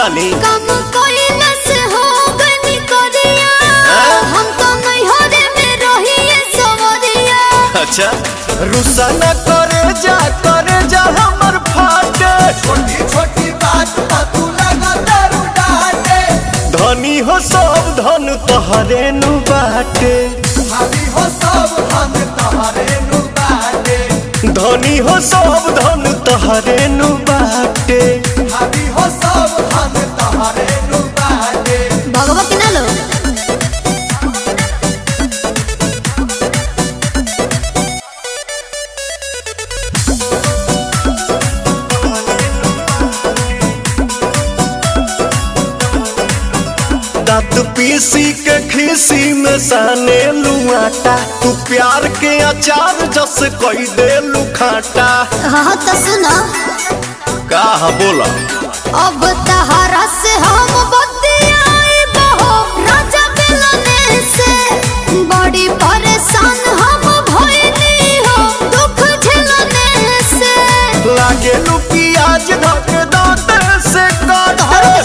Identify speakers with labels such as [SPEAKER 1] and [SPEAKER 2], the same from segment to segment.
[SPEAKER 1] रानी
[SPEAKER 2] काम कोइला से हो गनी करिया हम तो नहीं हो रे में रहिए सवरिया।
[SPEAKER 1] अच्छा रुसा न करे जा हमर फाटे
[SPEAKER 3] छोटी छोटी बात पर तू लगा दारू डाटे।
[SPEAKER 1] धनी हो सब धन तोहरे नु बाटे
[SPEAKER 3] भाभी हो सब हम तोहरे नु बाटे।
[SPEAKER 1] धनी हो सब धन तोहरे नु बाटे
[SPEAKER 3] भाभी हो सब हम तोहरे नु बाटे।
[SPEAKER 2] भगवा के ना लो
[SPEAKER 1] दांत पीसी के खीसी में साने लुआटा तू प्यार के अचार जस कोई दे लुखाटा।
[SPEAKER 2] हाँ तो सुनो
[SPEAKER 1] का बोला
[SPEAKER 2] अब तहरा से हम बतियाई बहो राजा मिलने से बड़ी परेशान हम भइली हो दुख झेलने से।
[SPEAKER 1] लागे लू प्याज धक दांत से काट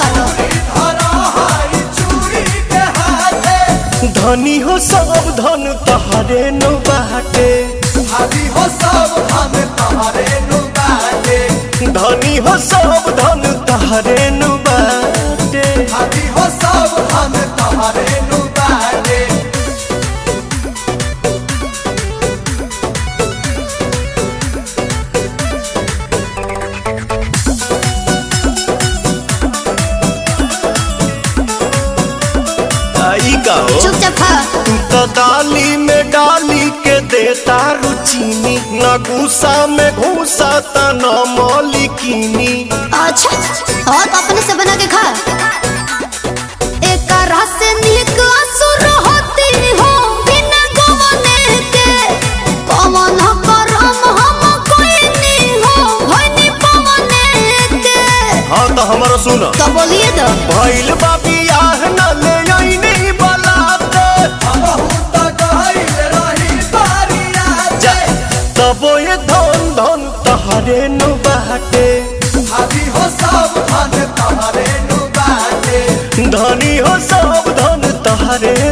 [SPEAKER 1] धनी हो सब धन तोहरे नु बाटे
[SPEAKER 3] भाभी हो सब हम तोहरे नु बाटे।
[SPEAKER 1] धनी हो सब धन तोहरे नु बाटे
[SPEAKER 3] भाभी हो सब हम तोहरे नु बाटे।
[SPEAKER 1] आई का हो
[SPEAKER 2] चुपचाप खा।
[SPEAKER 1] तू तो दाली में डाली के देता रुचीनी न गुस्सा में घूसा त न मौलिकीनी।
[SPEAKER 2] अच्छा और अपने से बना के खा। एक रस से नीक असुर होती हो बिना गवने के पवन करम हम कोई नहीं हो भइनी पवने के।
[SPEAKER 1] हाँ तो हमारा सुन
[SPEAKER 2] तो बोलिए तो
[SPEAKER 1] भइल बाबी आह न ले आई नहीं बलाते तबो ये धन धन तोहरे नु बाटे।
[SPEAKER 3] भाभी हो सब धन तोहरे नु बाटे।
[SPEAKER 1] धनी हो सब धन तोहरे